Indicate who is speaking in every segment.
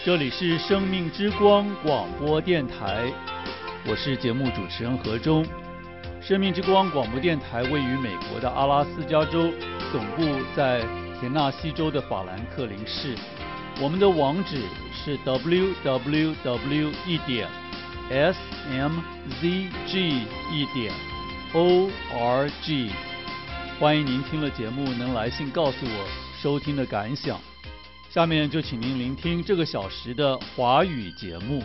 Speaker 1: 这里是生命之光广播电台，我是节目主持人何忠。生命之光广播电台位于美国的阿拉斯加州，总部在田纳西州的法兰克林市。我们的网址是 www.smzg.org。欢迎您听了节目能来信告诉我收听的感想。下面就请您聆听这个小时的华语节目。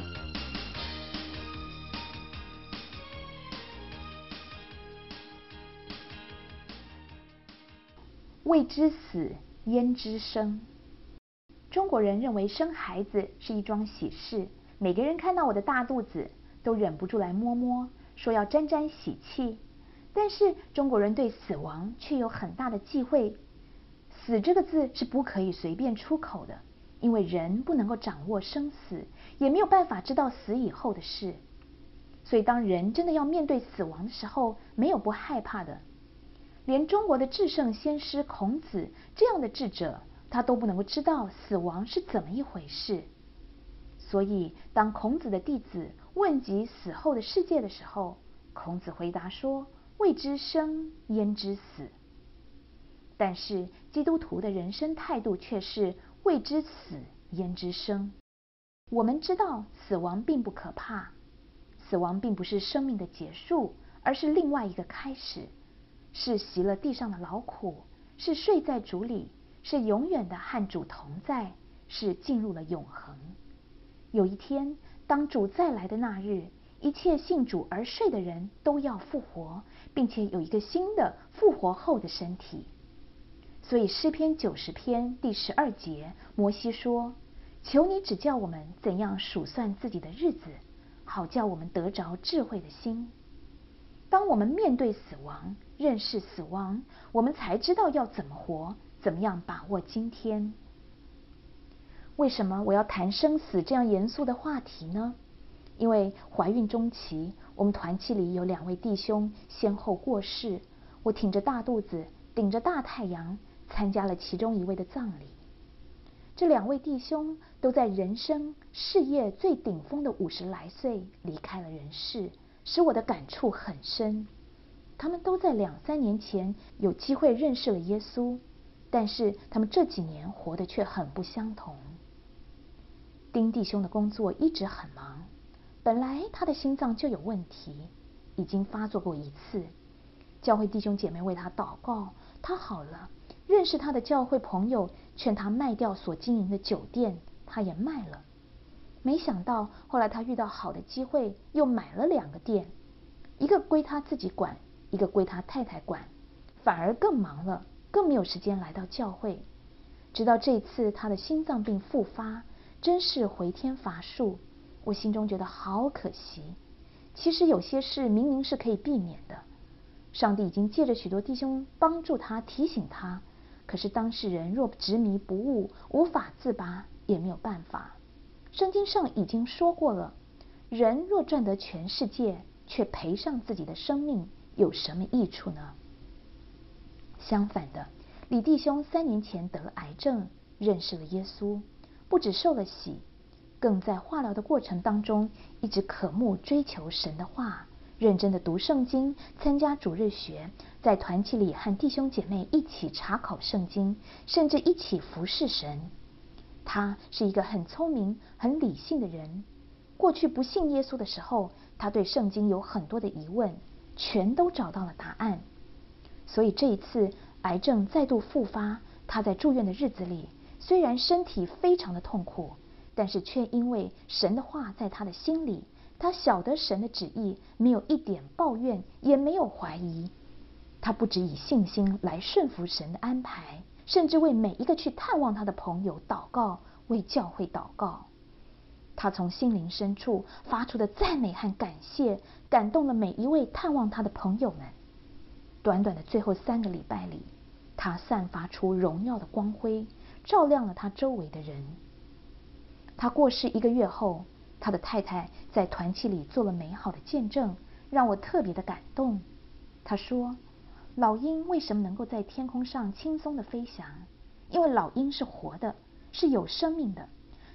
Speaker 2: 未知死，焉知生？中国人认为生孩子是一桩喜事，每个人看到我的大肚子都忍不住来摸摸，说要沾沾喜气。但是中国人对死亡却有很大的忌讳，死这个字是不可以随便出口的，因为人不能够掌握生死，也没有办法知道死以后的事。所以当人真的要面对死亡的时候，没有不害怕的。连中国的至圣先师孔子这样的智者，他都不能够知道死亡是怎么一回事。所以当孔子的弟子问及死后的世界的时候，孔子回答说：未知生，焉知死？但是基督徒的人生态度却是未知死，焉知生？我们知道死亡并不可怕，死亡并不是生命的结束，而是另外一个开始，是习了地上的劳苦，是睡在主里，是永远的和主同在，是进入了永恒。有一天，当主再来的那日，一切信主而睡的人都要复活，并且有一个新的复活后的身体。所以诗篇90篇第12节，摩西说：求你指教我们怎样数算自己的日子，好叫我们得着智慧的心。当我们面对死亡，认识死亡，我们才知道要怎么活，怎么样把握今天。为什么我要谈生死这样严肃的话题呢？因为怀孕中期，我们团契里有2位弟兄先后过世，我挺着大肚子，顶着大太阳，参加了其中一位的葬礼。这2位弟兄都在人生事业最顶峰的50来岁离开了人世，使我的感触很深。他们都在2-3年前有机会认识了耶稣，但是他们这几年活得却很不相同。丁弟兄的工作一直很忙，本来他的心脏就有问题，已经发作过1次。教会弟兄姐妹为他祷告，他好了。认识他的教会朋友劝他卖掉所经营的酒店，他也卖了。没想到后来他遇到好的机会，又买了2个店，一个归他自己管，一个归他太太管，反而更忙了，更没有时间来到教会。直到这次他的心脏病复发，真是回天乏术，我心中觉得好可惜。其实有些事明明是可以避免的，上帝已经借着许多弟兄帮助他，提醒他，可是当事人若执迷不悟，无法自拔，也没有办法。圣经上已经说过了，人若赚得全世界，却赔上自己的生命，有什么益处呢？相反的，李弟兄3年前得了癌症，认识了耶稣，不只受了洗，更在化疗的过程当中一直渴慕追求神的话，认真的读圣经，参加主日学，在团契里和弟兄姐妹一起查考圣经，甚至一起服侍神。他是一个很聪明很理性的人，过去不信耶稣的时候，他对圣经有很多的疑问，全都找到了答案。所以这一次癌症再度复发，他在住院的日子里，虽然身体非常的痛苦，但是却因为神的话在他的心里，他晓得神的旨意，没有一点抱怨，也没有怀疑。他不只以信心来顺服神的安排，甚至为每一个去探望他的朋友祷告，为教会祷告。他从心灵深处发出的赞美和感谢，感动了每一位探望他的朋友们。短短的最后3个礼拜里，他散发出荣耀的光辉，照亮了他周围的人。他过世1个月后，他的太太在团契里做了美好的见证，让我特别的感动。他说，老鹰为什么能够在天空上轻松的飞翔？因为老鹰是活的，是有生命的，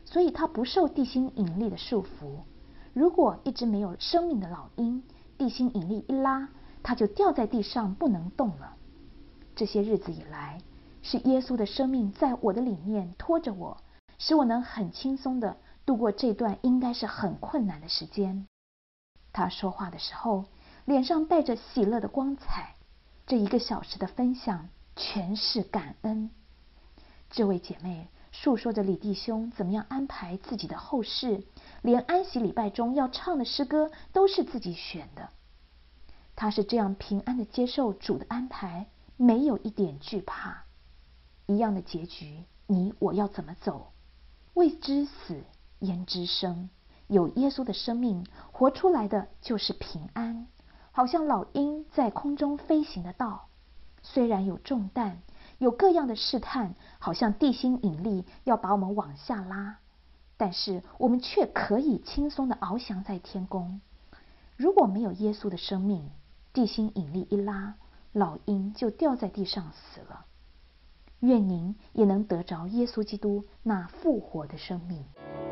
Speaker 2: 所以它不受地心引力的束缚。如果一只没有生命的老鹰，地心引力一拉，它就掉在地上不能动了。这些日子以来，是耶稣的生命在我的里面拖着我，使我能很轻松地度过这段应该是很困难的时间。他说话的时候，脸上带着喜乐的光彩。这1个小时的分享全是感恩。这位姐妹述说着李弟兄怎么样安排自己的后事，连安息礼拜中要唱的诗歌都是自己选的。她是这样平安地接受主的安排，没有一点惧怕。一样的结局，你我要怎么走？未知死，焉知生？有耶稣的生命，活出来的就是平安，好像老鹰在空中飞行的道。虽然有重担，有各样的试探，好像地心引力要把我们往下拉，但是我们却可以轻松地翱翔在天空。如果没有耶稣的生命，地心引力一拉，老鹰就掉在地上死了。愿您也能得着耶稣基督那复活的生命。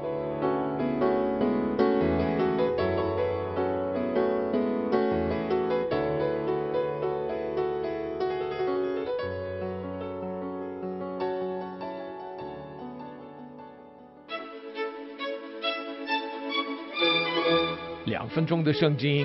Speaker 3: 2分钟的圣经。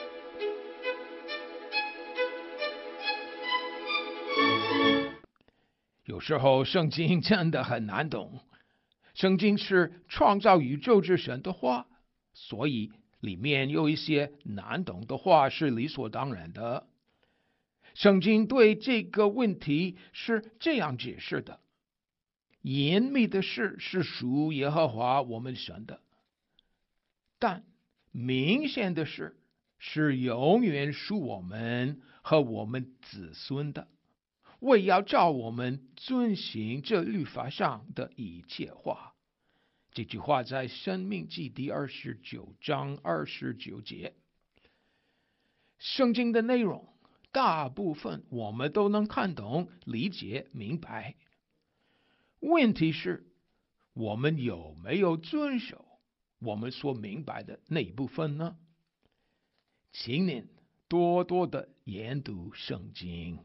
Speaker 3: 有时候圣经真的很难懂。圣经是创造宇宙之神的话，所以里面有一些难懂的话是理所当然的。圣经对这个问题是这样解释的：隐秘的事是属耶和华我们神的，但明显的事是永远属我们和我们子孙的，为要照我们遵行这律法上的一切话。这句话在申命记第29章29节。圣经的内容大部分我们都能看懂、理解、明白。问题是，我们有没有遵守我们所明白的那一部分呢？请您多多的研读圣经。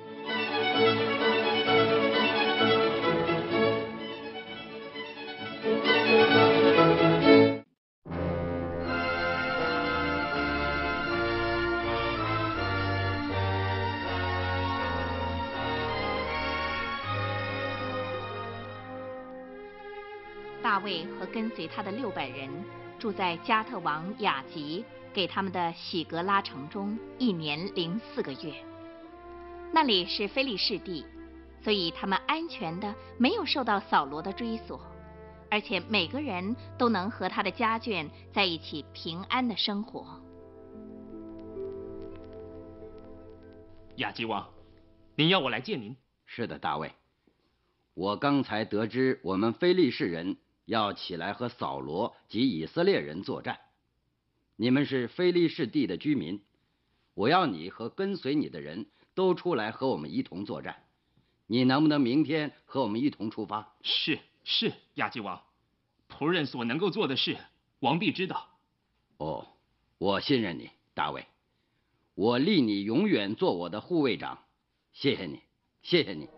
Speaker 4: 大卫和跟随他的600人住在加特王雅吉给他们的喜格拉城中1年04个月。那里是非利士地，所以他们安全的没有受到扫罗的追索，而且每个人都能和他的家眷在一起平安的生活。
Speaker 5: 雅吉王，您要我来见您？
Speaker 6: 是的，大卫，我刚才得知我们非利士人要起来和扫罗及以色列人作战。你们是非利士地的居民，我要你和跟随你的人都出来和我们一同作战。你能不能明天和我们一同出发？
Speaker 5: 是，雅吉王，仆人所能够做的事，王必知道。
Speaker 6: 哦，我信任你，大卫，我立你永远做我的护卫长。谢谢你，谢谢你。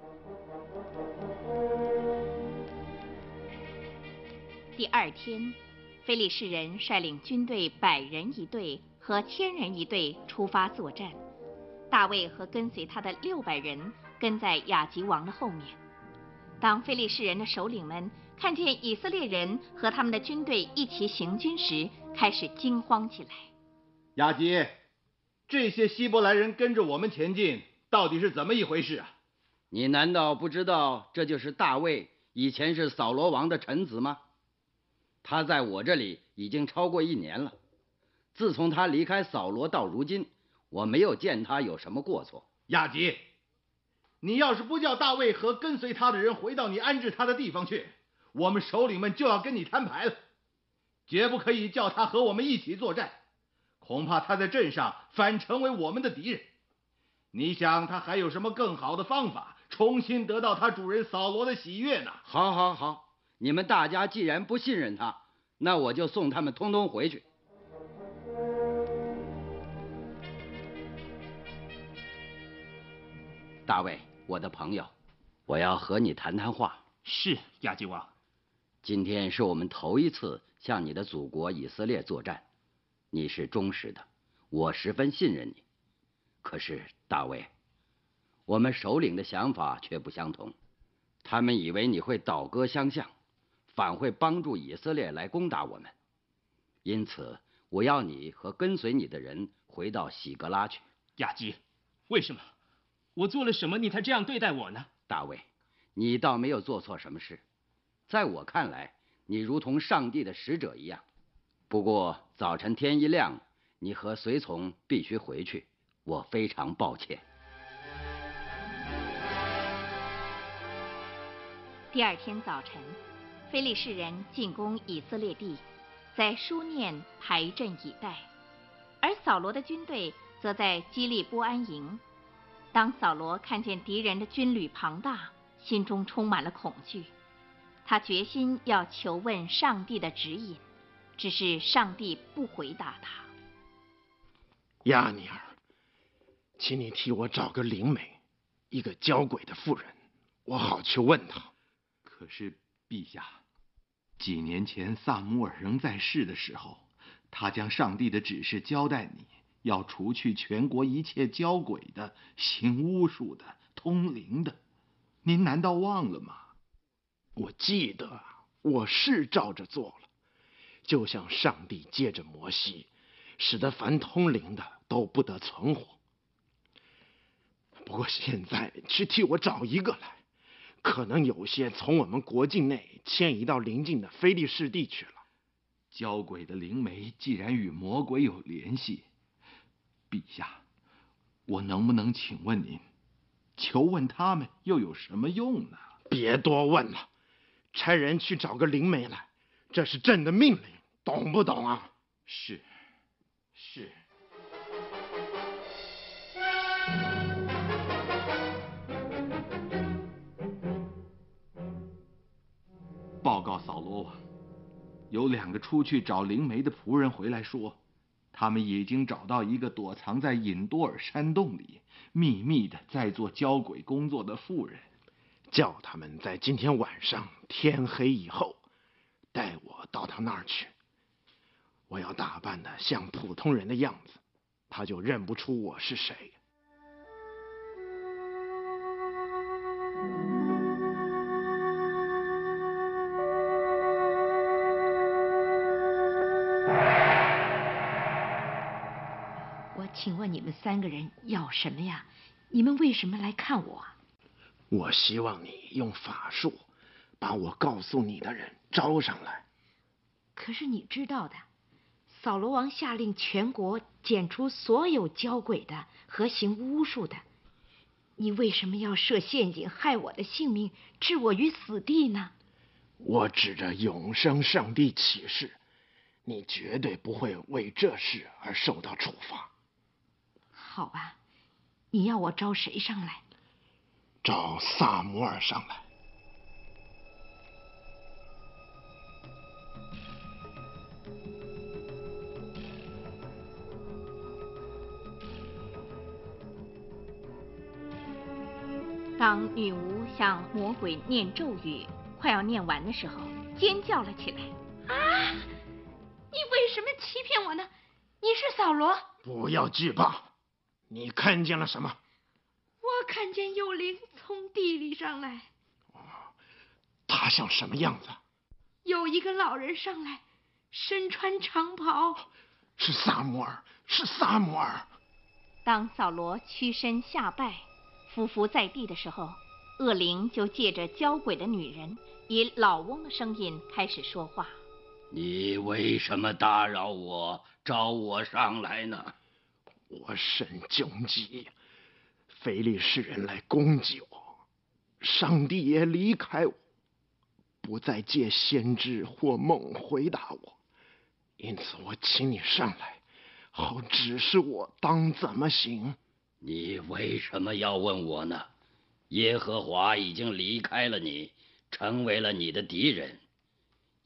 Speaker 4: 第2天，非利士人率领军队100人一队和1000人一队出发作战。大卫和跟随他的600人跟在雅吉王的后面。当非利士人的首领们看见以色列人和他们的军队一起行军时，开始惊慌起来。
Speaker 7: 雅吉，这些希伯来人跟着我们前进，到底是怎么一回事啊？
Speaker 6: 你难道不知道这就是大卫以前是扫罗王的臣子吗？他在我这里已经超过1年了。自从他离开扫罗到如今，我没有见他有什么过错。
Speaker 7: 雅吉，你要是不叫大卫和跟随他的人回到你安置他的地方去，我们首领们就要跟你摊牌了，绝不可以叫他和我们一起作战，恐怕他在镇上反成为我们的敌人。你想他还有什么更好的方法重新得到他主人扫罗的喜悦呢？
Speaker 6: 好， 你们大家既然不信任他，那我就送他们通通回去。大卫，我的朋友，我要和你谈谈话。
Speaker 5: 是，亚基王。
Speaker 6: 今天是我们头一次向你的祖国以色列作战，你是忠实的，我十分信任你。可是大卫，我们首领的想法却不相同，他们以为你会倒戈相向，反会帮助以色列来攻打我们。因此，我要你和跟随你的人回到喜格拉去。
Speaker 5: 亚基，为什么？我做了什么，你才这样对待我呢？
Speaker 6: 大卫，你倒没有做错什么事，在我看来，你如同上帝的使者一样。不过早晨天一亮，你和随从必须回去，我非常抱歉。
Speaker 4: 第二天早晨，非利士人进攻以色列地，在书念排阵以待，而扫罗的军队则在基利波安营。当扫罗看见敌人的军旅庞大，心中充满了恐惧。他决心要求问上帝的指引，只是上帝不回答他。
Speaker 3: 亚尼尔，请你替我找个灵媒，一个交鬼的妇人，我好去问她。
Speaker 7: 可是陛下，几年前萨姆尔仍在世的时候，他将上帝的指示交代你，要除去全国一切交鬼的、行巫术的、通灵的。您难道忘了吗？
Speaker 3: 我记得，我是照着做了，就像上帝借着摩西，使得凡通灵的都不得存活。不过现在去替我找一个来，可能有些从我们国境内迁移到邻近的非利士地去了。
Speaker 7: 交鬼的灵媒既然与魔鬼有联系，陛下，我能不能请问您，求问他们又有什么用呢？
Speaker 3: 别多问了，差人去找个灵媒来，这是朕的命令，懂不懂啊？
Speaker 7: 是。报告扫罗王，有2个出去找灵媒的仆人回来说，他们已经找到一个躲藏在隐多尔山洞里，秘密的在做交鬼工作的妇人，
Speaker 3: 叫他们在今天晚上天黑以后，带我到他那儿去。我要打扮的像普通人的样子，他就认不出我是谁。
Speaker 8: 请问你们3个人要什么呀？你们为什么来看我？
Speaker 3: 我希望你用法术把我告诉你的人招上来。
Speaker 8: 可是你知道的，扫罗王下令全国剪除所有交鬼的和行巫术的。你为什么要设陷阱害我的性命，置我于死地呢？
Speaker 3: 我指着永生上帝起誓，你绝对不会为这事而受到处罚。
Speaker 8: 好吧，你要我招谁上来？
Speaker 3: 找萨姆尔上来。
Speaker 4: 当女巫向魔鬼念咒语，快要念完的时候，尖叫了起来。
Speaker 8: 啊！你为什么欺骗我呢？你是扫罗？
Speaker 3: 不要惧怕。你看见了什么？
Speaker 8: 我看见有灵从地里上来。
Speaker 3: 他像什么样子？
Speaker 8: 有一个老人上来，身穿长袍。
Speaker 3: 是撒母耳，是撒母耳。
Speaker 4: 当扫罗屈身下拜，匍匐在地的时候，恶灵就借着交鬼的女人，以老翁的声音开始说话。
Speaker 6: 你为什么打扰我，招我上来呢？
Speaker 3: 我甚窘急，非利士人来攻击我，上帝也离开我，不再借先知或梦回答我，因此我请你上来，好指示我当怎么行。
Speaker 6: 你为什么要问我呢？耶和华已经离开了你，成为了你的敌人。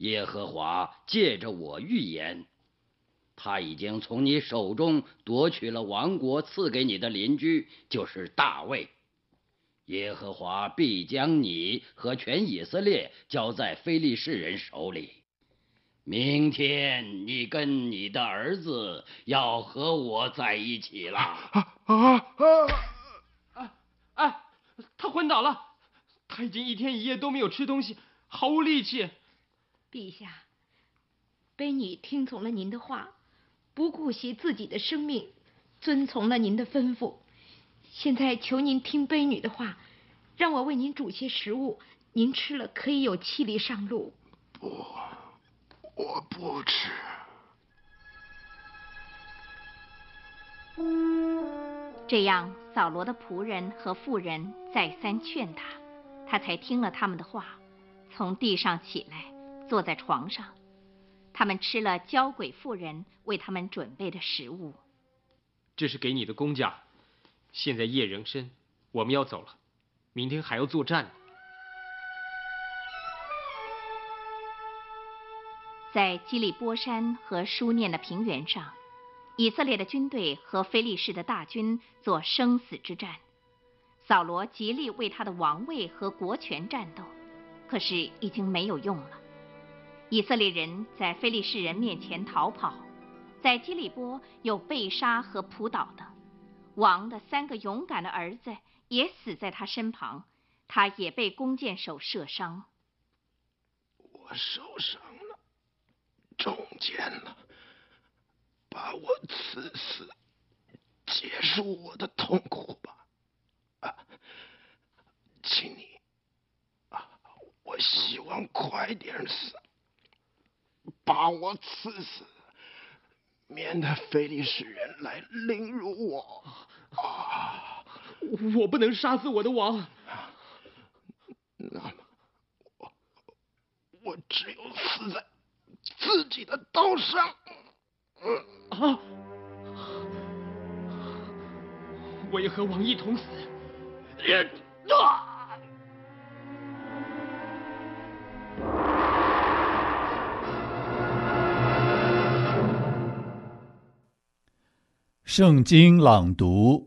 Speaker 6: 耶和华借着我预言，他已经从你手中夺取了王国，赐给你的邻居，就是大卫。耶和华必将你和全以色列交在非利士人手里。明天你跟你的儿子要和我在一起了。
Speaker 9: 他昏倒了，他已经一天一夜都没有吃东西，毫无力气。
Speaker 8: 陛下，卑女听从了您的话，不顾惜自己的生命，遵从了您的吩咐。现在求您听卑女的话，让我为您煮些食物，您吃了可以有气力上路。
Speaker 3: 不，我不吃。
Speaker 4: 这样，扫罗的仆人和妇人再三劝他，他才听了他们的话，从地上起来，坐在床上。他们吃了交鬼妇人为他们准备的食物。
Speaker 9: 这是给你的工价。现在夜仍深，我们要走了，明天还要作战呢。
Speaker 4: 在基利波山和书念的平原上，以色列的军队和非利士的大军做生死之战。扫罗极力为他的王位和国权战斗，可是已经没有用了。以色列人在非利士人面前逃跑，在基利波有被杀和扑倒的。王的3个勇敢的儿子也死在他身旁，他也被弓箭手射伤。
Speaker 3: 我受伤了，中箭了，把我刺死，结束我的痛苦吧。请你，我希望快点死，把我刺死，免得非利士人来凌辱我。
Speaker 9: 我不能杀死我的王。
Speaker 3: 那么，我只有死在自己的刀上。
Speaker 9: 我也和王一同死。
Speaker 1: 圣经朗读，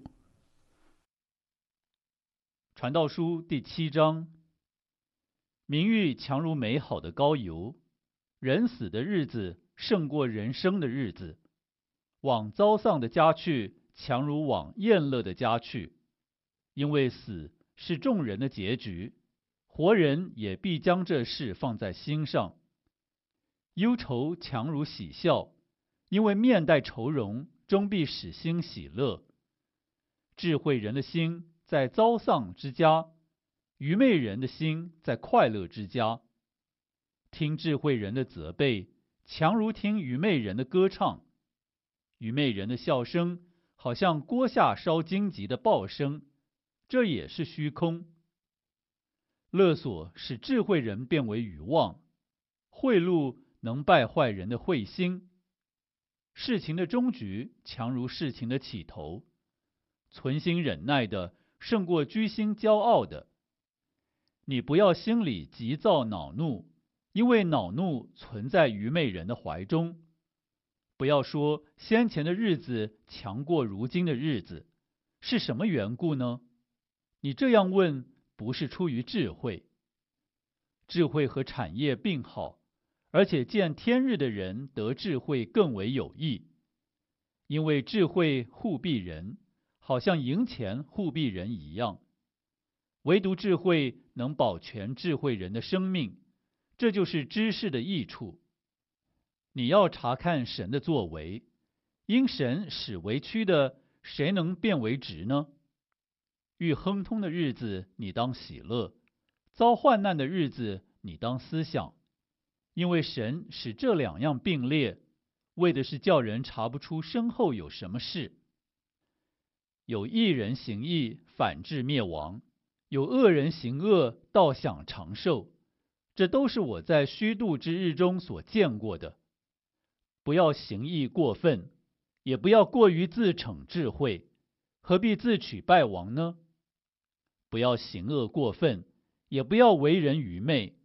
Speaker 1: 传道书第7章。名誉强如美好的膏油，人死的日子胜过人生的日子。往遭丧的家去，强如往宴乐的家去。因为死是众人的结局，活人也必将这事放在心上。忧愁强如喜笑，因为面带愁容，终必使心喜乐。智慧人的心在遭丧之家，愚昧人的心在快乐之家。听智慧人的责备，强如听愚昧人的歌唱。愚昧人的笑声，好像锅下烧荆棘的爆声，这也是虚空。勒索使智慧人变为愚妄，贿赂能败坏人的慧心。事情的终局强如事情的起头，存心忍耐的胜过居心骄傲的。你不要心里急躁恼怒，因为恼怒存在愚昧人的怀中。不要说先前的日子强过如今的日子，是什么缘故呢？你这样问，不是出于智慧。智慧和产业并好，而且见天日的人得智慧更为有益。因为智慧护庇人，好像银钱护庇人一样。唯独智慧能保全智慧人的生命，这就是知识的益处。你要查看神的作为，因神使为曲的，谁能变为直呢？遇亨通的日子，你当喜乐；遭患难的日子，你当思想。因为神使这2样并列，为的是叫人查不出身后有什么事。有义人行义，反致灭亡；有恶人行恶，倒享长寿。这都是我在虚度之日中所见过的。不要行义过分，也不要过于自逞智慧，何必自取败亡呢？不要行恶过分，也不要为人愚昧，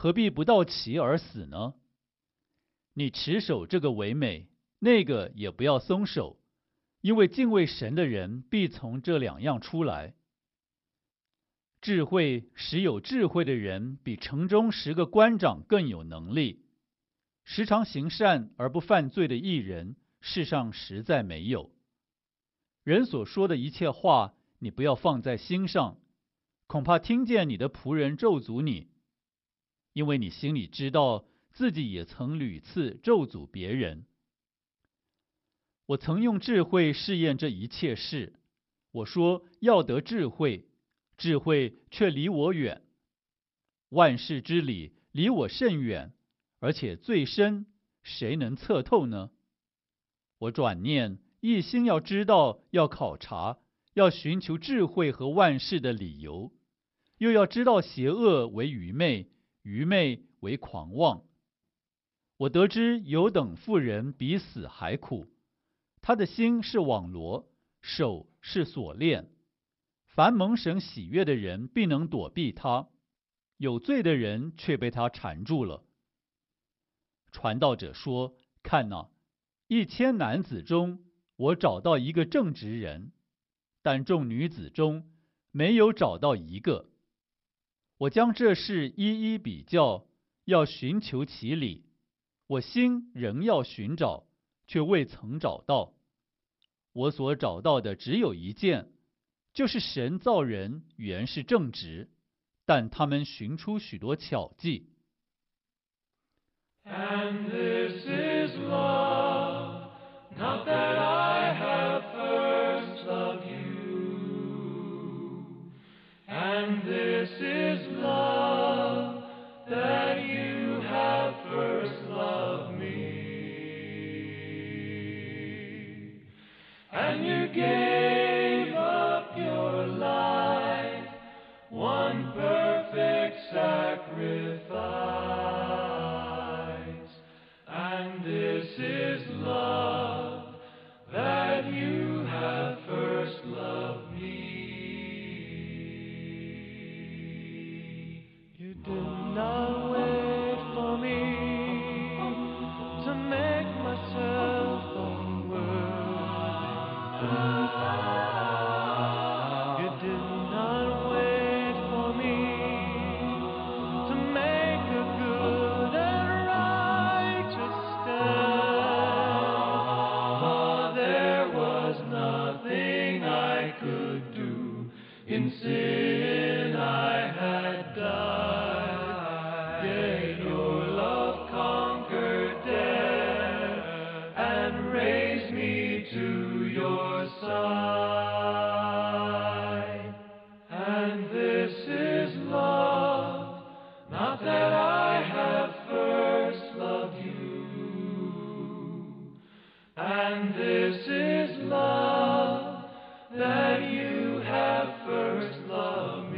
Speaker 1: 何必不到期而死呢？你持守这个为美，那个也不要松手，因为敬畏神的人必从这两样出来。智慧使有智慧的人比城中10个官长更有能力。时常行善而不犯罪的义人，世上实在没有。人所说的一切话，你不要放在心上，恐怕听见你的仆人咒诅你，因为你心里知道自己也曾屡次咒诅别人。我曾用智慧试验这一切事，我说要得智慧，智慧却离我远。万事之理离我甚远，而且最深，谁能测透呢？我转念，一心要知道，要考察，要寻求智慧和万事的理由，又要知道邪恶为愚昧，愚昧为狂妄。我得知有等妇人比死还苦，她的心是网罗，手是锁链。凡蒙神喜悦的人必能躲避他，有罪的人却被他缠住了。传道者说：看哪，1000男子中，我找到一个正直人，但众女子中没有找到一个。我将这事一一比较，要寻求其理。我心仍要寻找，却未曾找到。我所找到的只有一件，就是神造人原是正直，但他们寻出许多巧计。
Speaker 10: And this is love, not that I have first loved you. And this is love, that you have first loved me. And you gave up your life, one perfect sacrifice. And this is love, that you have first loved me. You did not wait for me to make myself unworthy. You did not wait for me to make a good and righteous stand. For there was nothing I could do. In sin I had died. Yet your love conquered death and raised me to your side. And this is love, not that I have first loved you. And this is love, that you have first loved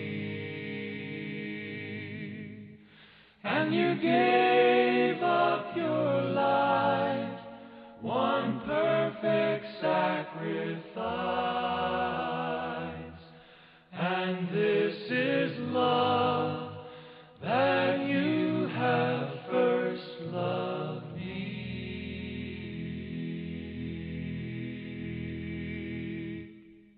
Speaker 10: me. And you gave up your life, one perfect sacrifice. And this is love, that you have first loved me.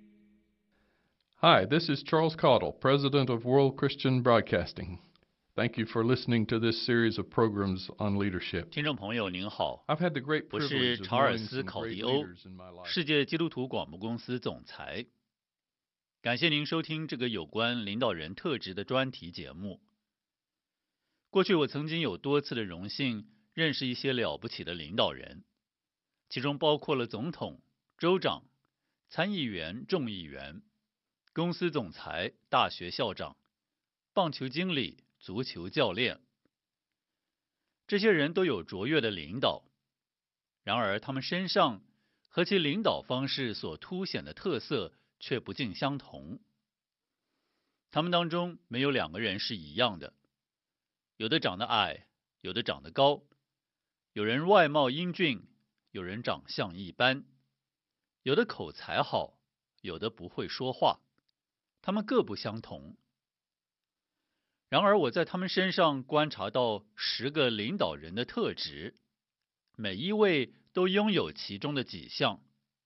Speaker 11: Hi, this is Charles Caudle, President of World Christian Broadcasting. Thank you for listening to this series of programs on leadership.
Speaker 1: 听众朋友您好，
Speaker 11: I've had the great
Speaker 1: 我是
Speaker 11: privilege of
Speaker 1: 查尔
Speaker 11: knowing
Speaker 1: 斯
Speaker 11: some
Speaker 1: 考
Speaker 11: great
Speaker 1: 迪欧，
Speaker 11: leaders in my life.
Speaker 1: 世界基督徒广播公司总裁。感谢您收听这个有关领导人特质的专题节目。过去我曾经有多次的荣幸认识一些了不起的领导人，其中包括了总统、州长、参议员、众议员、公司总裁、大学校长、棒球经理、足球教练。这些人都有卓越的领导，然而他们身上和其领导方式所凸显的特色却不尽相同。他们当中没有2个人是一样的，有的长得矮，有的长得高，有人外貌英俊，有人长相一般，有的口才好，有的不会说话，他们各不相同。 然而我在他们身上观察到10个领导人的特质，每一位都拥有其中的几项。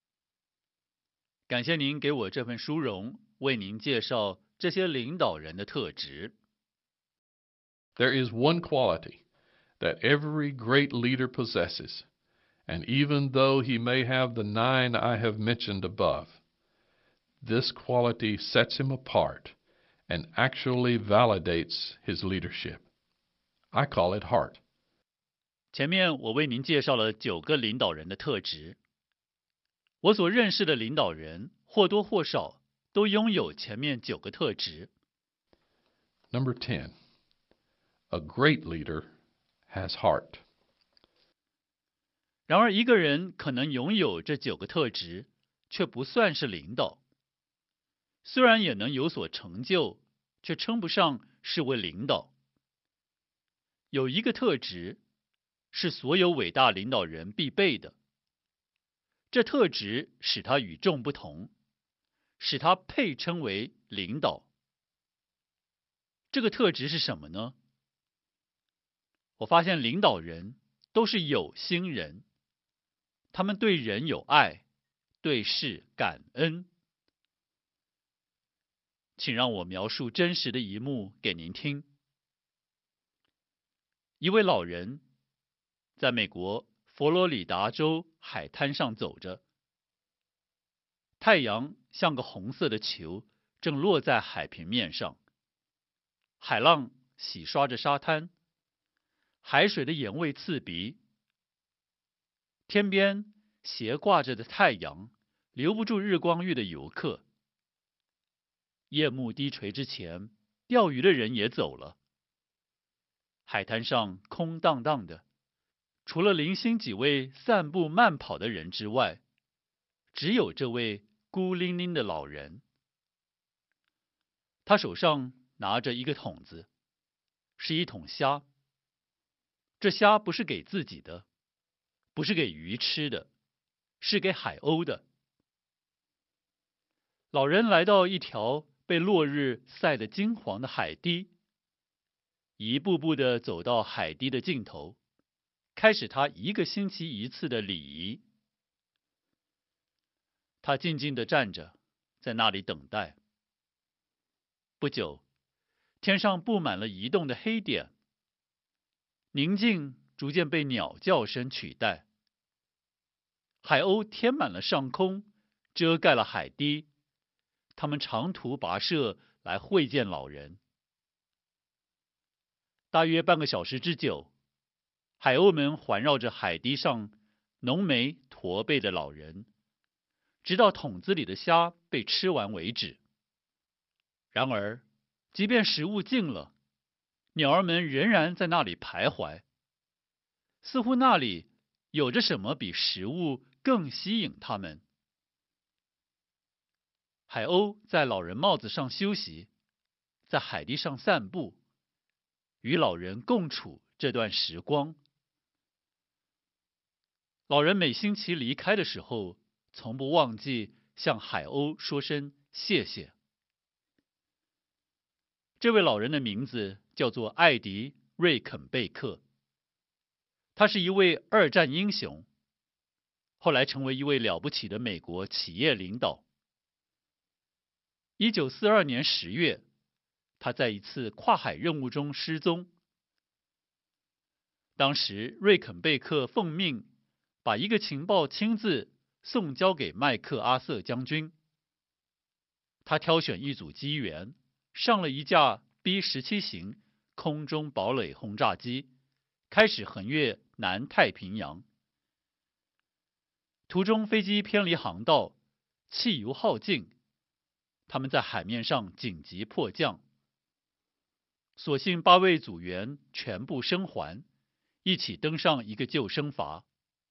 Speaker 1: 感谢您给我这份殊荣，为您介绍这些领导人的特质。
Speaker 11: There is one quality that every great leader possesses, and even though he may have the 9 I have mentioned above, this quality sets him apart and actually validates his leadership. I call it heart.
Speaker 1: 前面我为您介绍了9个领导人的特质。我所认识的领导人或多或少都拥有前面9个特质。
Speaker 11: Number 10. A great leader has heart.
Speaker 1: 然而一个人可能拥有这9个特质，却不算是领导。虽然也能有所成就，却称不上是位领导。有一个特质是所有伟大领导人必备的，这特质使他与众不同，使他配称为领导。这个特质是什么呢？我发现领导人都是有心人，他们对人有爱，对事感恩。请让我描述真实的一幕给您听。一位老人在美国佛罗里达州海滩上走着，太阳像个红色的球，正落在海平面上，海浪洗刷着沙滩，海水的盐味刺鼻，天边斜挂着的太阳留不住日光浴的游客。夜幕低垂之前，钓鱼的人也走了。海滩上空荡荡的，除了零星几位散步慢跑的人之外，只有这位孤零零的老人。他手上拿着一个桶子，是一桶虾。这虾不是给自己的，不是给鱼吃的，是给海鸥的。老人来到一条被落日晒得金黄的海堤，一步步地走到海堤的尽头，开始他1个星期1次的礼仪。他静静地站着，在那里等待。不久，天上布满了移动的黑点，宁静逐渐被鸟叫声取代。海鸥填满了上空，遮盖了海堤。他们长途跋涉来会见老人。大约半个小时之久，海鸥们环绕着海堤上浓眉驼背的老人，直到桶子里的虾被吃完为止。然而，即便食物尽了，鸟儿们仍然在那里徘徊，似乎那里有着什么比食物更吸引它们。海鸥在老人帽子上休息，在海堤上散步，与老人共处这段时光。老人每星期离开的时候，从不忘记向海鸥说声谢谢。这位老人的名字叫做艾迪·瑞肯贝克，他是一位2战英雄，后来成为一位了不起的美国企业领导。1942年10月，他在一次跨海任务中失踪。当时，瑞肯贝克奉命把一个情报亲自送交给麦克阿瑟将军。他挑选一组机员，上了一架 B-17型空中堡垒轰炸机，开始横越南太平洋。途中，飞机偏离航道，汽油耗尽。他们在海面上紧急迫降，所幸8位组员全部生还，一起登上一个救生筏。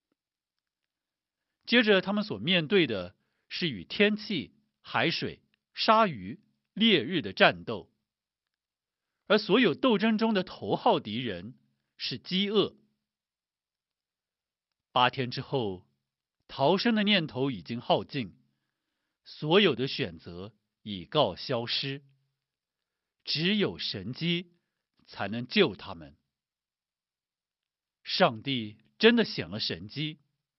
Speaker 1: 接着他们所面对的是与天气、海水、鲨鱼、烈日的战斗，而所有斗争中的头号敌人是饥饿。8天之后，逃生的念头已经耗尽，所有的选择已告消失，只有神机才能救他们。上帝真的显了神迹。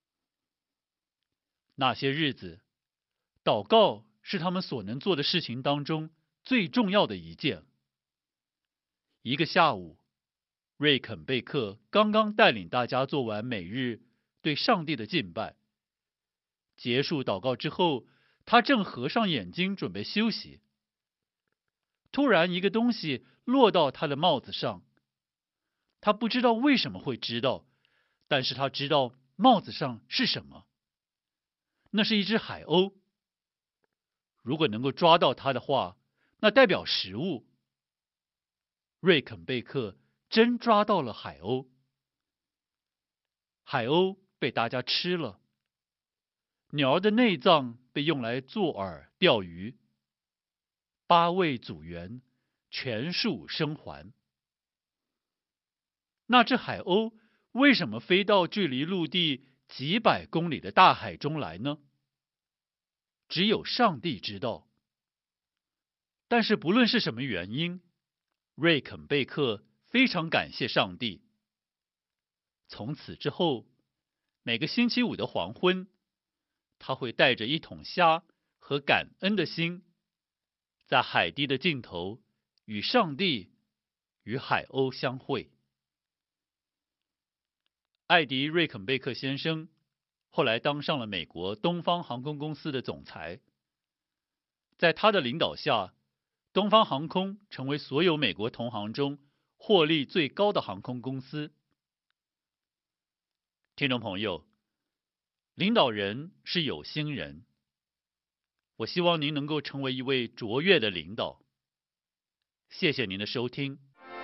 Speaker 1: 那些日子，祷告是他们所能做的事情当中最重要的一件。一个下午，瑞肯贝克刚刚带领大家做完每日对上帝的敬拜。结束祷告之后，他正合上眼睛准备休息。突然，一个东西落到他的帽子上。他不知道为什么会知道，但是他知道帽子上是什么。那是一只海鸥。如果能够抓到它的话，那代表食物。瑞肯贝克真抓到了海鸥。海鸥被大家吃了。鸟儿的内脏被用来做饵钓鱼。8位组员全数生还。那只海鸥为什么飞到距离陆地几百公里的大海中来呢？只有上帝知道。但是不论是什么原因，瑞肯贝克非常感谢上帝。从此之后，每个星期五的黄昏，他会带着一桶虾和感恩的心，在海堤的尽头与上帝与海鸥相会。艾迪·瑞肯贝克先生后来当上了美国东方航空公司的总裁。在他的领导下，东方航空成为所有美国同行中获利最高的航空公司。听众朋友，领导人是有心人。我希望您能够成为一位卓越的领导。谢谢您的收听。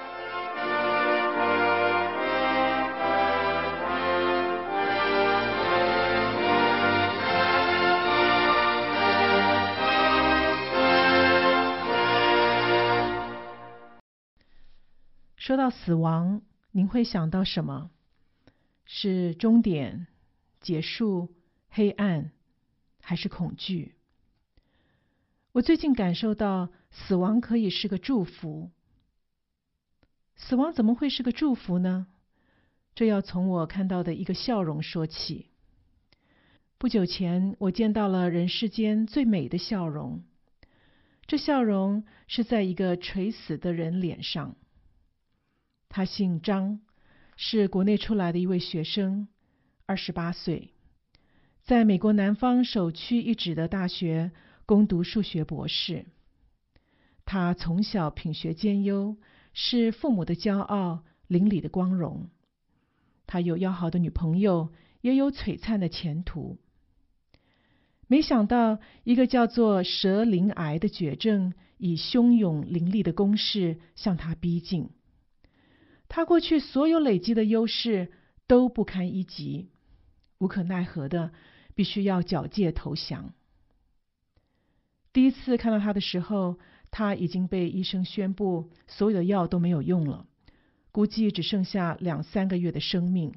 Speaker 12: 说到死亡，您会想到什么？是终点、结束、黑暗，还是恐惧？我最近感受到，死亡可以是个祝福。死亡怎么会是个祝福呢？这要从我看到的一个笑容说起。不久前，我见到了人世间最美的笑容。这笑容是在一个垂死的人脸上。他姓张，是国内出来的一位学生，28岁，在美国南方首屈一指的大学攻读数学博士。他从小品学兼优，是父母的骄傲，邻里的光荣。他有要好的女朋友，也有璀璨的前途。没想到，一个叫做舌鳞癌的绝症，以汹涌凌厉的攻势向他逼近。他过去所有累积的优势都不堪一击，无可奈何的必须要缴械投降。第一次看到他的时候，他已经被医生宣布所有的药都没有用了，估计只剩下2-3个月的生命。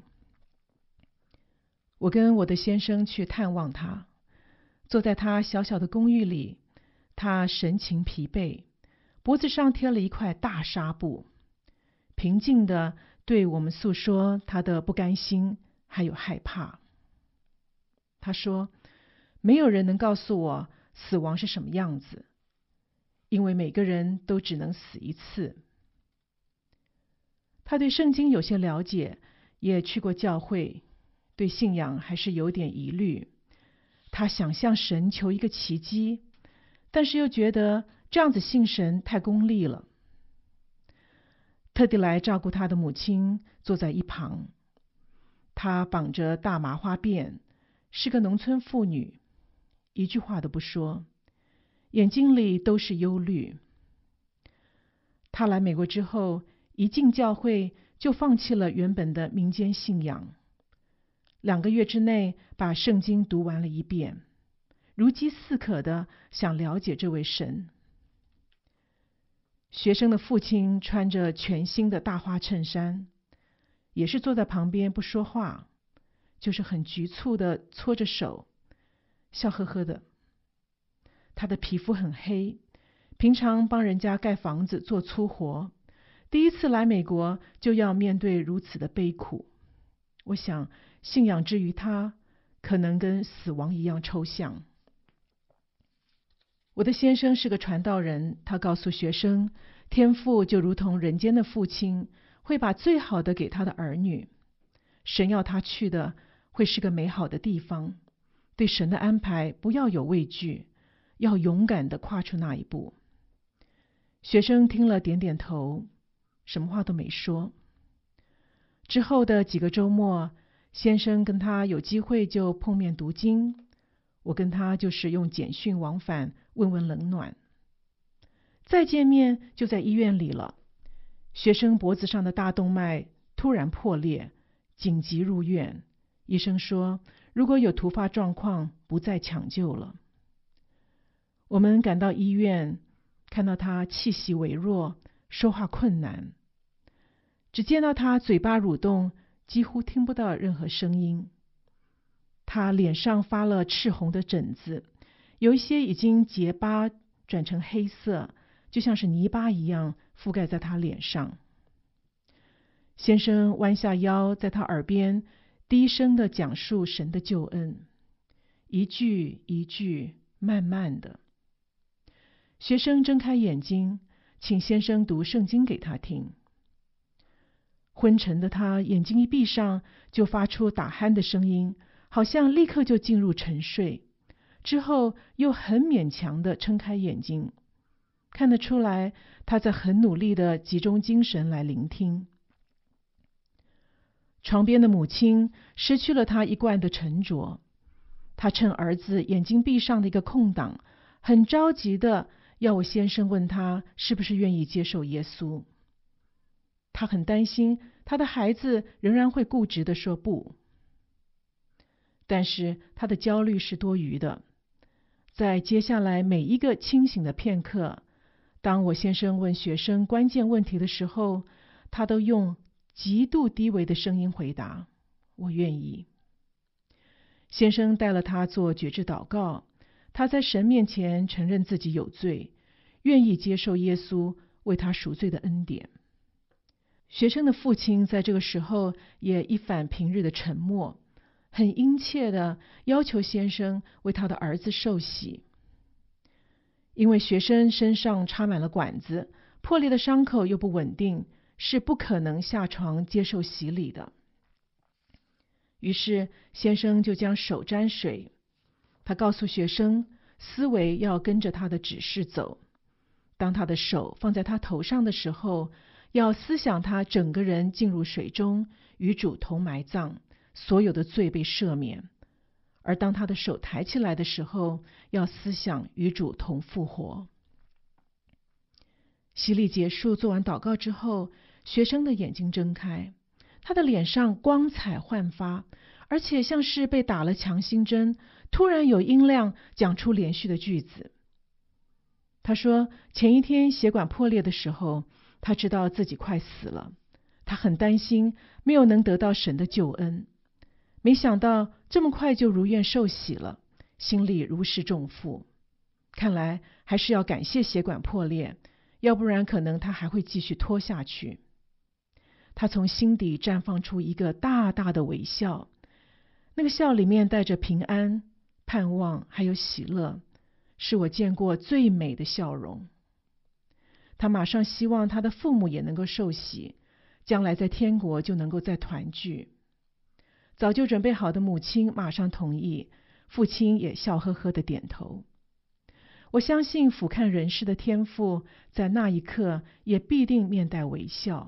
Speaker 12: 我跟我的先生去探望他，坐在他小小的公寓里，他神情疲惫，脖子上贴了一块大纱布，平静地对我们诉说他的不甘心还有害怕。他说，没有人能告诉我死亡是什么样子，因为每个人都只能死一次。他对圣经有些了解，也去过教会，对信仰还是有点疑虑。他想向神求一个奇迹，但是又觉得这样子信神太功利了。特地来照顾他的母亲坐在一旁，她绑着大麻花辫，是个农村妇女，一句话都不说，眼睛里都是忧虑。她来美国之后，一进教会就放弃了原本的民间信仰，2个月之内把圣经读完了一遍，如饥似渴的想了解这位神。学生的父亲穿着全新的大花衬衫，也是坐在旁边不说话，就是很局促的搓着手，笑呵呵的。他的皮肤很黑，平常帮人家盖房子做粗活， 第一次来美国就要面对如此的悲苦。我想，信仰之于他，可能跟死亡一样抽象。我的先生是个传道人，他告诉学生，天父就如同人间的父亲，会把最好的给他的儿女。神要他去的会是个美好的地方，对神的安排不要有畏惧，要勇敢地跨出那一步。学生听了点点头，什么话都没说。之后的几个周末，先生跟他有机会就碰面读经，我跟他就是用简讯往返，问问冷暖。再见面就在医院里了。学生脖子上的大动脉突然破裂，紧急入院。医生说，如果有突发状况，不再抢救了。我们赶到医院，看到他气息微弱，说话困难，只见到他嘴巴蠕动，几乎听不到任何声音。他脸上发了赤红的疹子，有一些已经结疤转成黑色，就像是泥巴一样覆盖在他脸上。先生弯下腰，在他耳边低声地讲述神的救恩，一句一句，慢慢的。学生睁开眼睛，请先生读圣经给他听。昏沉的他眼睛一闭上，就发出打鼾的声音，好像立刻就进入沉睡。之后又很勉强地睁开眼睛，看得出来他在很努力地集中精神来聆听。床边的母亲失去了她一贯的沉着，她趁儿子眼睛闭上的一个空档，很着急的要我先生问他是不是愿意接受耶稣。他很担心他的孩子仍然会固执的说不，但是他的焦虑是多余的。在接下来每一个清醒的片刻，当我先生问学生关键问题的时候，他都用极度低微的声音回答：我愿意。先生带了他做觉知祷告，他在神面前承认自己有罪，愿意接受耶稣为他赎罪的恩典。学生的父亲在这个时候也一反平日的沉默，很殷切的要求先生为他的儿子受洗。因为学生身上插满了管子，破裂的伤口又不稳定，是不可能下床接受洗礼的。于是先生就将手沾水，他告诉学生，思维要跟着他的指示走。当他的手放在他头上的时候，要思想他整个人进入水中，与主同埋葬，所有的罪被赦免。而当他的手抬起来的时候，要思想与主同复活。洗礼结束，做完祷告之后，学生的眼睛睁开，他的脸上光彩焕发，而且像是被打了强心针，突然有音量讲出连续的句子。他说，前一天血管破裂的时候，他知道自己快死了，他很担心没有能得到神的救恩。没想到这么快就如愿受洗了，心里如释重负。看来还是要感谢血管破裂，要不然可能他还会继续拖下去。他从心底绽放出一个大大的微笑，那个笑里面带着平安、盼望还有喜乐，是我见过最美的笑容。他马上希望他的父母也能够受洗，将来在天国就能够再团聚。早就准备好的母亲马上同意，父亲也笑呵呵的点头。我相信俯瞰人世的天父在那一刻也必定面带微笑。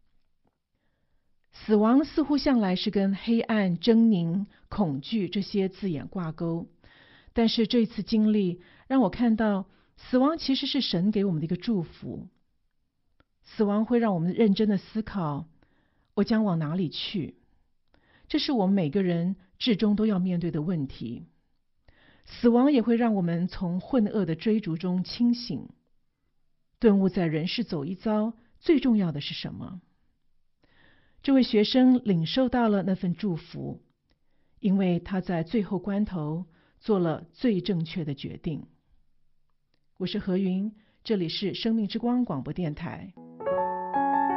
Speaker 12: 死亡似乎向来是跟黑暗、狰狞、恐惧这些字眼挂钩，但是这次经历让我看到，死亡其实是神给我们的一个祝福。死亡会让我们认真的思考，我将往哪里去？这是我们每个人至终都要面对的问题。死亡也会让我们从混噩的追逐中清醒，顿悟在人世走一遭，最重要的是什么？这位学生领受到了那份祝福，因为他在最后关头做了最正确的决定。我是何云，这里是生命之光广播电台。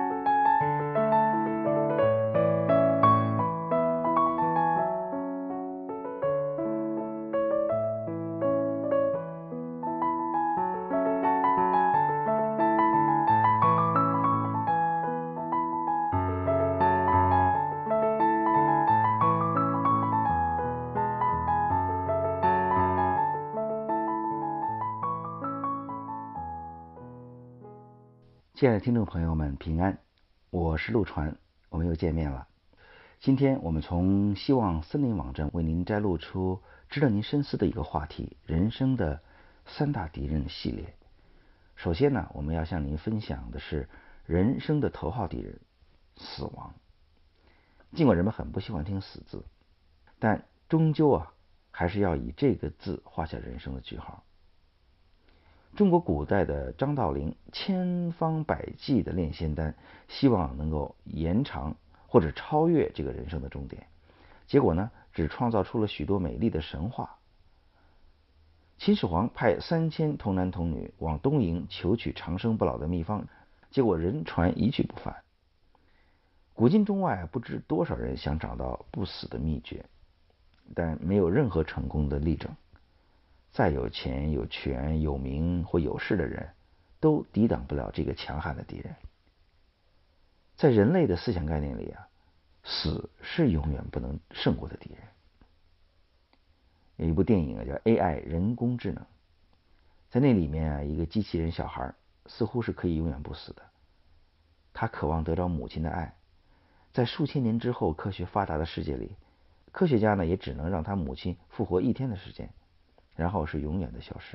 Speaker 13: 亲爱的听众朋友们，平安，我是陆传，我们又见面了。今天我们从希望森林网站为您摘录出值得您深思的一个话题：人生的三大敌人系列。首先呢，我们要向您分享的是人生的头号敌人——死亡。尽管人们很不喜欢听死字，但终究还是要以这个字画下人生的句号。中国古代的张道陵千方百计的炼仙丹，希望能够延长或者超越这个人生的终点，结果呢，只创造出了许多美丽的神话。秦始皇派3000童男童女往东瀛求取长生不老的秘方，结果人传一去不返。古今中外不知多少人想找到不死的秘诀，但没有任何成功的例证。再有钱、有权、有名或有势的人，都抵挡不了这个强悍的敌人。在人类的思想概念里死是永远不能胜过的敌人。有一部电影叫《AI 人工智能》，在那里面一个机器人小孩似乎是可以永远不死的。他渴望得到母亲的爱，在数千年之后科学发达的世界里，科学家呢也只能让他母亲复活1天的时间，然后是永远的消失。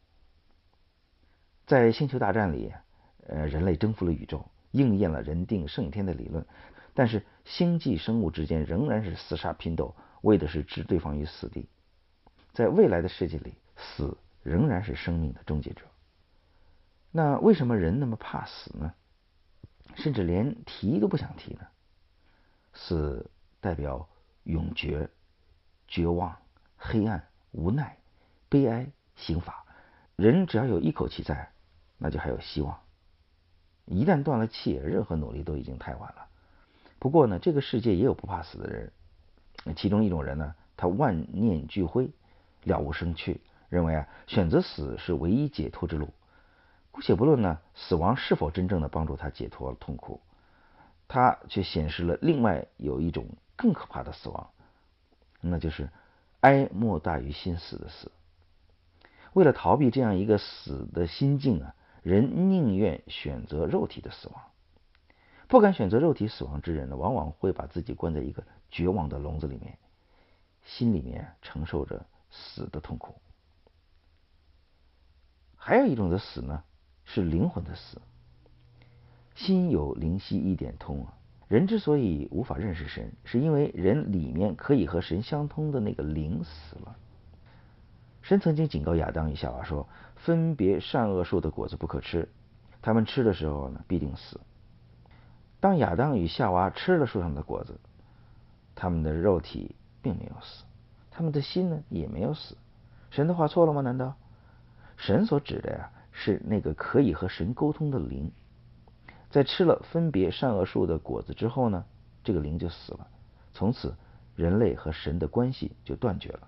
Speaker 13: 在星球大战里，人类征服了宇宙，应验了人定胜天的理论，但是星际生物之间仍然是厮杀拼斗，为的是置对方于死地。在未来的世界里，死仍然是生命的终结者。那为什么人那么怕死呢？甚至连提都不想提呢？死代表永绝、绝望、黑暗、无奈、悲哀、刑罚。人只要有一口气在，那就还有希望。一旦断了气，任何努力都已经太晚了。不过呢，这个世界也有不怕死的人。其中一种人呢，他万念俱灰，了无生趣，认为选择死是唯一解脱之路。姑且不论呢死亡是否真正的帮助他解脱痛苦，他却显示了另外有一种更可怕的死亡，那就是哀莫大于心死的死。为了逃避这样一个死的心境人宁愿选择肉体的死亡。不敢选择肉体死亡之人呢，往往会把自己关在一个绝望的笼子里面，心里面承受着死的痛苦。还有一种的死呢，是灵魂的死。心有灵犀一点通人之所以无法认识神，是因为人里面可以和神相通的那个灵死了。神曾经警告亚当与夏娃说，分别善恶树的果子不可吃，他们吃的时候呢，必定死。当亚当与夏娃吃了树上的果子，他们的肉体并没有死，他们的心呢也没有死。神的话错了吗？难道？神所指的是那个可以和神沟通的灵。在吃了分别善恶树的果子之后呢，这个灵就死了，从此人类和神的关系就断绝了。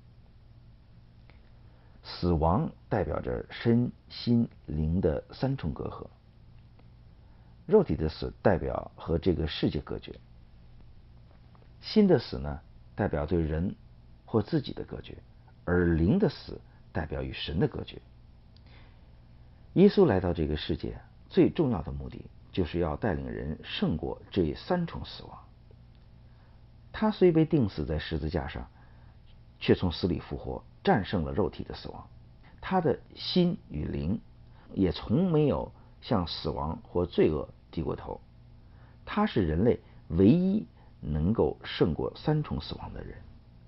Speaker 13: 死亡代表着身心灵的三重隔阂。肉体的死代表和这个世界隔绝，心的死呢代表对人或自己的隔绝，而灵的死代表与神的隔绝。耶稣来到这个世界最重要的目的，就是要带领人胜过这三重死亡。他虽被钉死在十字架上，却从死里复活，战胜了肉体的死亡。他的心与灵也从没有向死亡或罪恶低过头。他是人类唯一能够胜过三重死亡的人。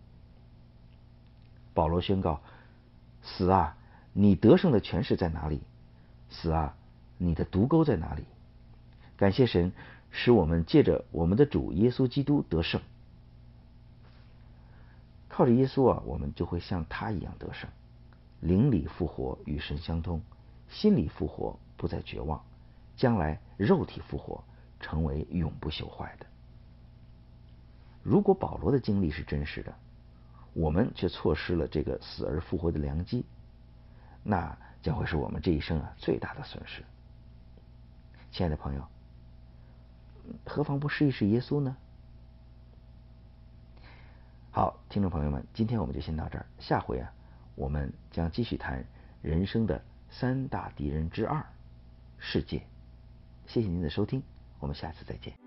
Speaker 13: 保罗宣告：死啊，你得胜的权势在哪里？死啊，你的毒钩在哪里？感谢神，使我们借着我们的主耶稣基督得胜。靠着耶稣我们就会像他一样得胜，灵里复活，与神相通；心里复活，不再绝望；将来肉体复活，成为永不朽坏的。如果保罗的经历是真实的，我们却错失了这个死而复活的良机，那将会是我们这一生最大的损失。亲爱的朋友，何妨不试一试耶稣呢？好，听众朋友们，今天我们就先到这儿，下回我们将继续谈人生的三大敌人之二——世界。 谢谢您的收听，我们下次再见。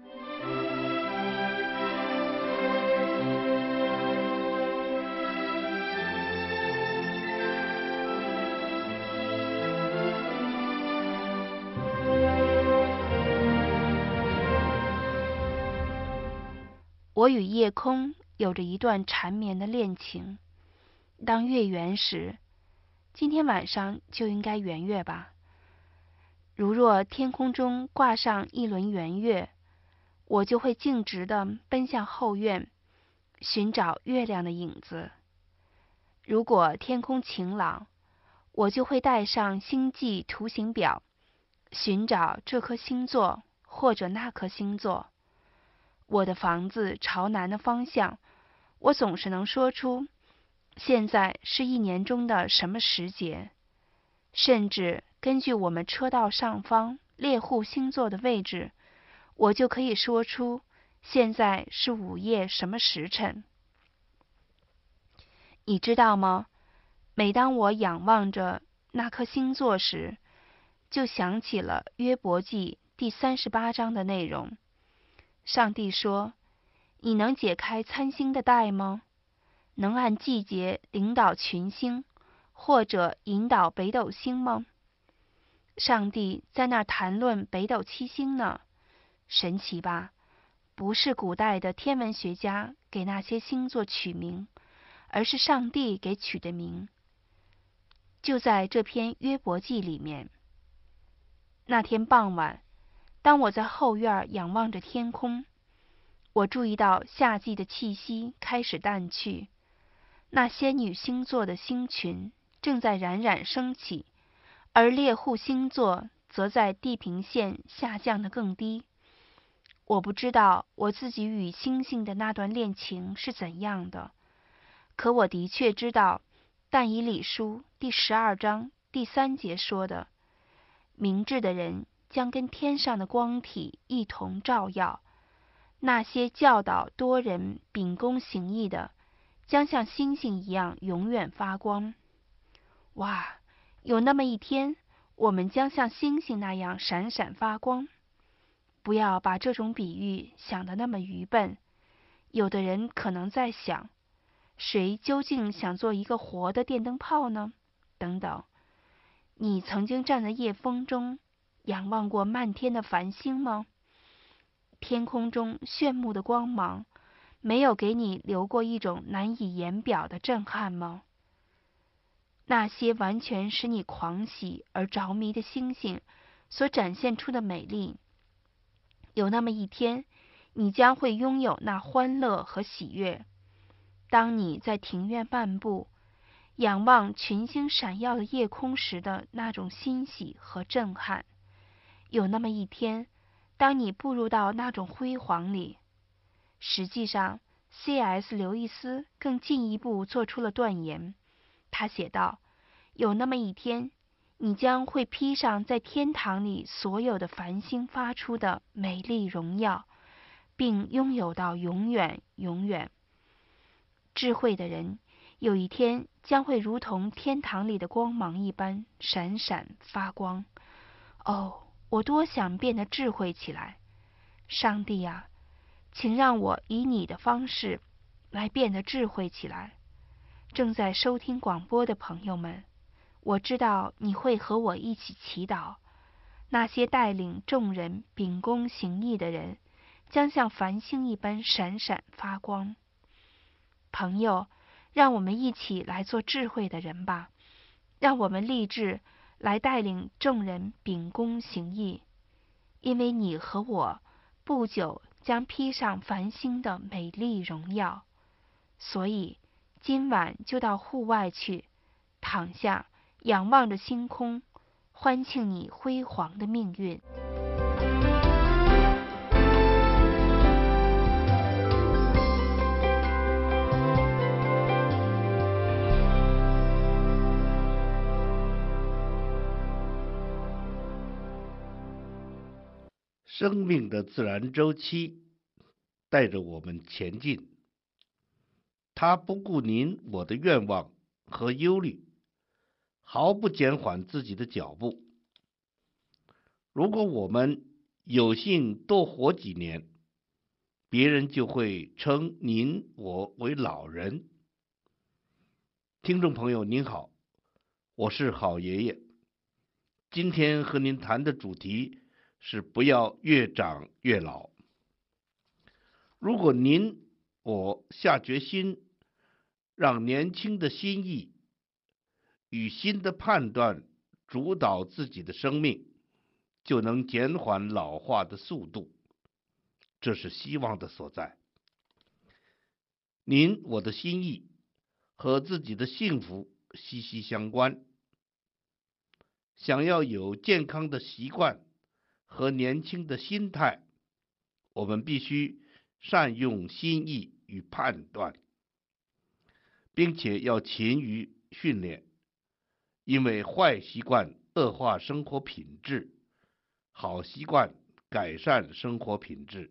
Speaker 14: 我与夜空有着一段缠绵的恋情。当月圆时，今天晚上就应该圆月吧。如若天空中挂上一轮圆月，我就会径直地奔向后院，寻找月亮的影子。如果天空晴朗，我就会带上星际图形表，寻找这颗星座或者那颗星座。我的房子朝南的方向，我总是能说出现在是一年中的什么时节，甚至根据我们车道上方猎户星座的位置，我就可以说出现在是午夜什么时辰。你知道吗？每当我仰望着那颗星座时，就想起了约伯记第38章的内容。上帝说：你能解开参星的带吗？能按季节领导群星，或者引导北斗星吗？上帝在那儿谈论北斗七星呢，神奇吧？不是古代的天文学家给那些星座取名，而是上帝给取的名。就在这篇约伯记里面。那天傍晚，当我在后院仰望着天空，我注意到夏季的气息开始淡去，那仙女星座的星群正在冉冉升起，而猎户星座则在地平线下降得更低。我不知道我自己与星星的那段恋情是怎样的，可我的确知道但以理书第12章第3节说的，明智的人将跟天上的光体一同照耀，那些教导多人秉公行义的，将像星星一样永远发光。哇，有那么一天，我们将像星星那样闪闪发光。不要把这种比喻想得那么愚笨。有的人可能在想，谁究竟想做一个活的电灯泡呢？等等。你曾经站在夜风中，仰望过漫天的繁星吗？天空中炫目的光芒，没有给你留过一种难以言表的震撼吗？那些完全使你狂喜而着迷的星星所展现出的美丽，有那么一天，你将会拥有那欢乐和喜悦。当你在庭院漫步，仰望群星闪耀的夜空时的那种欣喜和震撼，有那么一天，当你步入到那种辉煌里。实际上 C.S. 刘易斯更进一步做出了断言。他写道，有那么一天，你将会披上在天堂里所有的繁星发出的美丽荣耀，并拥有到永远永远。智慧的人有一天将会如同天堂里的光芒一般闪闪发光。哦，我多想变得智慧起来。上帝啊，请让我以你的方式来变得智慧起来。正在收听广播的朋友们，我知道你会和我一起祈祷。那些带领众人秉公行义的人，将像繁星一般闪闪发光。朋友，让我们一起来做智慧的人吧，让我们立志来带领众人秉公行义，因为你和我不久将披上繁星的美丽荣耀。所以今晚就到户外去，躺下仰望着星空，欢庆你辉煌的命运。
Speaker 15: 生命的自然周期带着我们前进，它不顾您我的愿望和忧虑，毫不减缓自己的脚步。如果我们有幸多活几年，别人就会称您我为老人。听众朋友您好，我是好爷爷。今天和您谈的主题是不要越长越老。如果您我下决心让年轻的心意与新的判断主导自己的生命，就能减缓老化的速度，这是希望的所在。您我的心意和自己的幸福息息相关。想要有健康的习惯和年轻的心态，我们必须善用心意与判断，并且要勤于训练，因为坏习惯恶化生活品质，好习惯改善生活品质。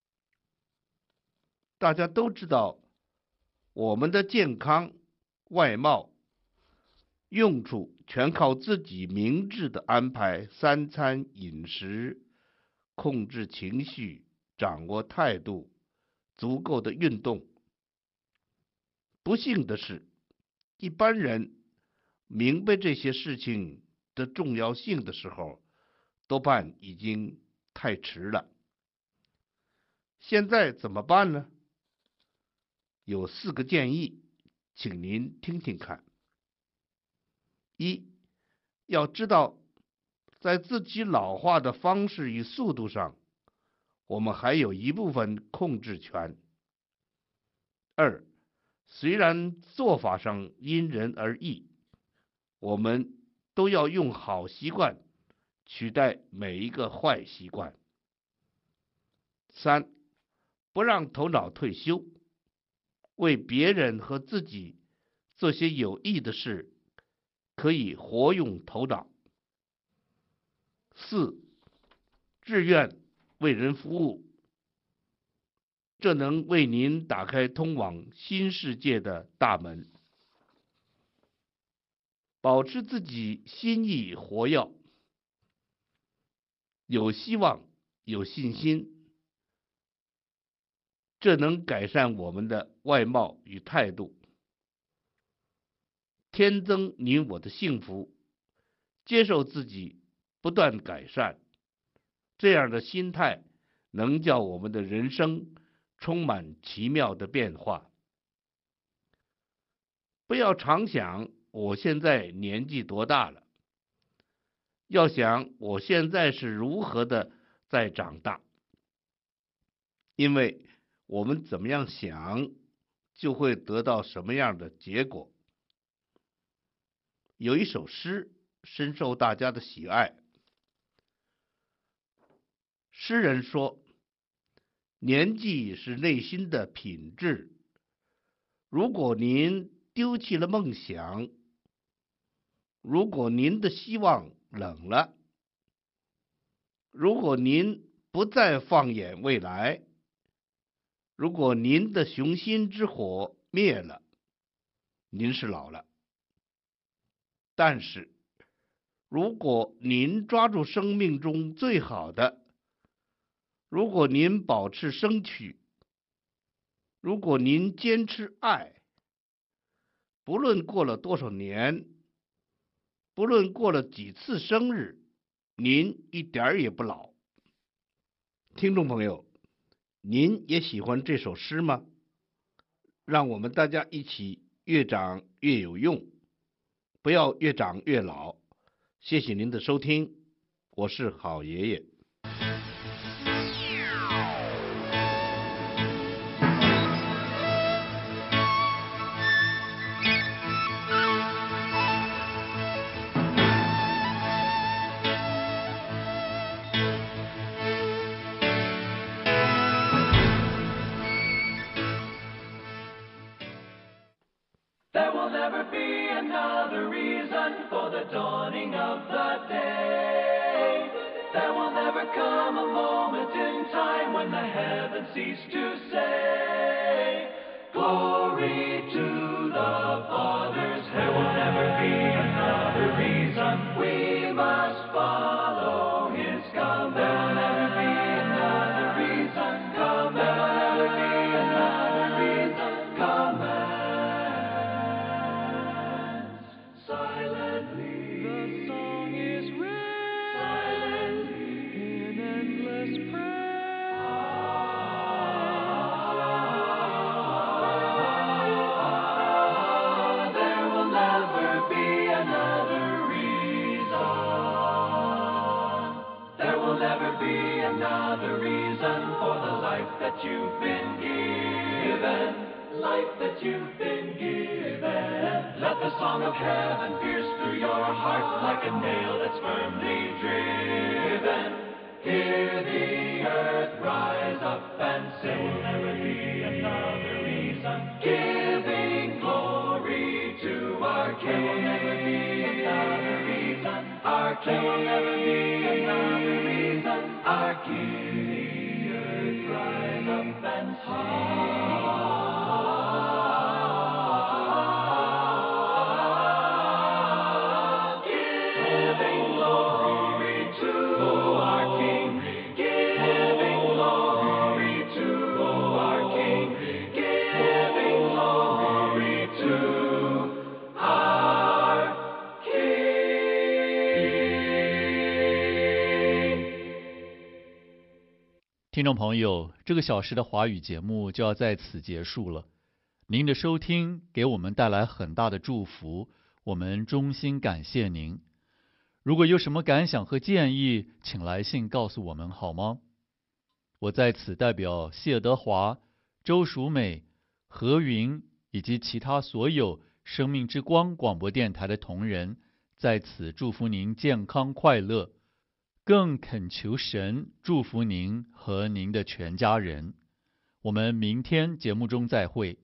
Speaker 15: 大家都知道，我们的健康、外貌、用处全靠自己明智的安排三餐饮食，控制情绪，掌握态度，足够的运动。不幸的是，一般人明白这些事情的重要性的时候，多半已经太迟了。现在怎么办呢？有4个建议，请您听听看。一，要知道，在自己老化的方式与速度上，我们还有一部分控制权。2，虽然做法上因人而异，我们都要用好习惯取代每一个坏习惯。3，不让头脑退休，为别人和自己做些有益的事，可以活用头脑。4，志愿为人服务，这能为您打开通往新世界的大门。保持自己心意活跃，有希望，有信心，这能改善我们的外貌与态度，添增您我的幸福。接受自己，不断改善，这样的心态能叫我们的人生充满奇妙的变化。不要常想我现在年纪多大了，要想我现在是如何的在长大，因为我们怎么样想，就会得到什么样的结果。有一首诗深受大家的喜爱，诗人说，年纪是内心的品质，如果您丢弃了梦想，如果您的希望冷了，如果您不再放眼未来，如果您的雄心之火灭了，您是老了。但是，如果您抓住生命中最好的，如果您保持生趣，如果您坚持爱，不论过了多少年，不论过了几次生日，您一点儿也不老。听众朋友，您也喜欢这首诗吗？让我们大家一起越长越有用，不要越长越老。谢谢您的收听，我是好爷爷。
Speaker 10: There will never be another reason for the dawning of the day. There will never come a moment in time when the heavens cease to say, Glory to the Father's heaven. There will never be another reason we must follow His command. There will never be another reason for the life that you've been given. Life that you've been given. Let the song of heaven pierce through your heart like a nail that's firmly driven. Hear the earth rise up and say, there will never be another reason. Giving glory to our King. There will never be another reason. Our King. There will never be another reason. Our King. The earth rise up and sing.
Speaker 1: 听众朋友，这个小时的华语节目就要在此结束了。您的收听给我们带来很大的祝福，我们衷心感谢您。如果有什么感想和建议，请来信告诉我们好吗？我在此代表谢德华、周淑美、何云以及其他所有生命之光广播电台的同仁，在此祝福您健康快乐，更恳求神祝福您和您的全家人。我们明天节目中再会。